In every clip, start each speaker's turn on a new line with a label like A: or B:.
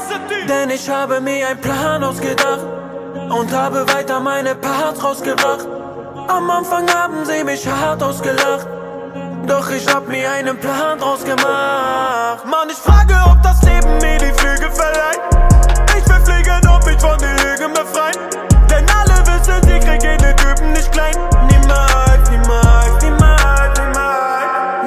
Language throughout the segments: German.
A: Denn ich habe mir einen Plan ausgedacht und habe weiter meine Parts rausgebracht. Am Anfang haben sie mich hart ausgelacht, doch ich hab mir einen Plan draus gemacht. Mann, ich frage, ob das Leben mir die Flügel verleiht. Ich will fliegen und mich von den Lügen befreien. Denn alle wissen, sie kriegen den Typen nicht klein. Niemals, niemals, niemals, niemals,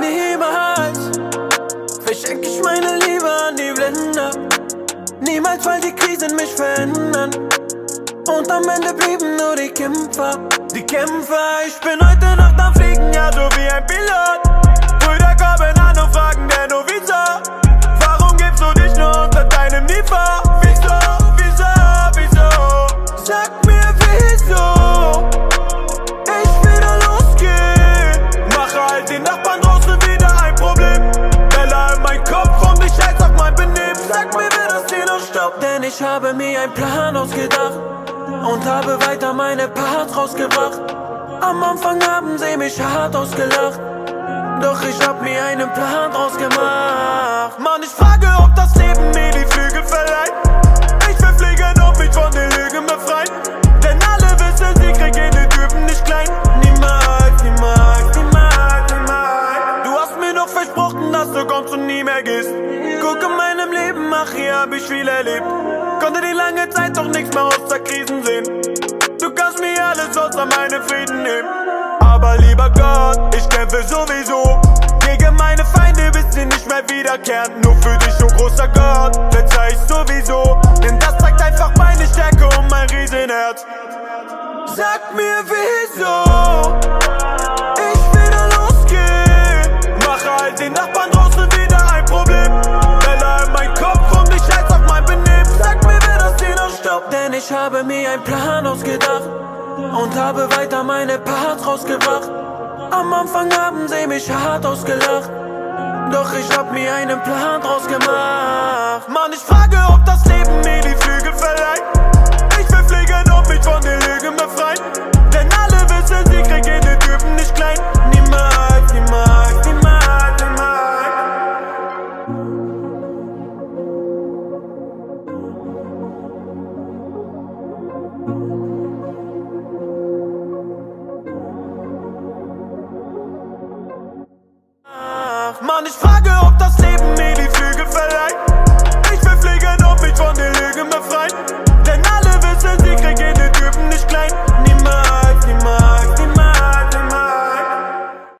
A: niemals verschenke ich meine Liebe an die Blender. Niemals, weil die Krisen mich verändern. Und am Ende blieben nur die Kämpfer. Die Kämpfer, ich bin heute Nacht am Fliegen, ja so wie ein Pilot. Brüder kommen an und fragen, der nur wieso? Warum gibst du dich nur unter deinem Niveau? Wieso, wieso, wieso? Sag mir wieso ich wieder losgeh. Mache all den Nachbarn draußen wieder ein Problem. Bella in mein Kopf und ich scheiß auf mein Benehmen. Sag mir, wer das hier noch stoppt. Denn ich habe mir einen Plan ausgedacht und habe weiter meine Parts rausgebracht. Am Anfang haben sie mich hart ausgelacht, doch ich hab mir einen Plan draus gemacht. Mann, ich frage, ob das Leben mir die Flügel verleiht. Ich will fliegen und mich von den Lügen befreien. Denn alle wissen, sie kriegen den Typen nicht klein. Niemals, niemals, niemals, niemals. Du hast mir doch versprochen, dass du kommst und nie mehr gehst. Guck in meinem Leben, ach hier hab ich viel erlebt. Konnte die lange Zeit doch nichts mehr außer Krisen sehen. Du kannst mir alles außer meinen Frieden nehmen. Aber lieber Gott, ich kämpfe sowieso gegen meine Feinde, bis sie nicht mehr wiederkehren. Nur für dich, oh großer Gott, verzeih ich sowieso. Denn das zeigt einfach meine Stärke und mein Riesenherz. Sag mir wieso ich wieder losgeh. Mache all den Nachbarn draußen wieder ein Problem. Bella in mein Kopf und ich scheiß auf mein Benehmen. Sag mir, wer das hier noch stoppt. Denn ich habe mir einen Plan ausgedacht und habe weiter meine Parts rausgebracht. Am Anfang haben sie mich hart ausgelacht, doch ich hab mir einen Plan draus gemacht. Mann, ich frage,